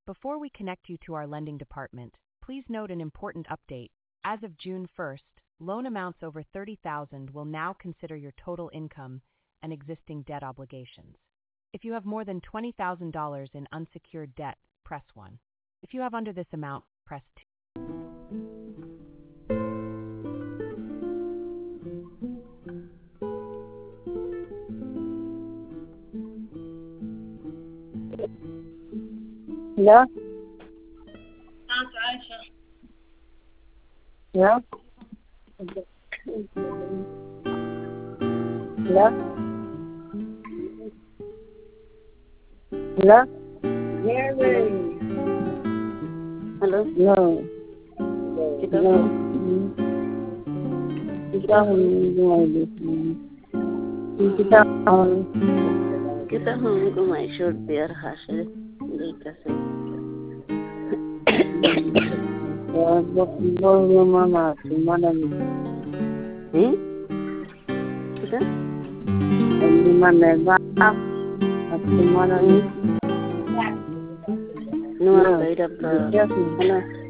Before we connect you to our lending department, please note an important update. As of June 1st, loan amounts over $30,000 will now consider your total income and existing debt obligations. If you have more than $20,000 in unsecured debt, press 1. If you have under this amount, press 2. Hello? Aunt Aisha. Hello? Hello? Hello? Mary. Hello? No. Kita No. Kita may short beer hasil. Hindi kasi. Mama, semana Kita? semana semana Nung ang kairap ka. Ano?